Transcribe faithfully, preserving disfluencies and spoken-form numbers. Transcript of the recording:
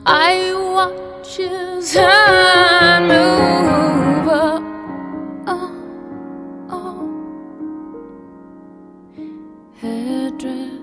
I watch as I move up, oh, oh. Hairdress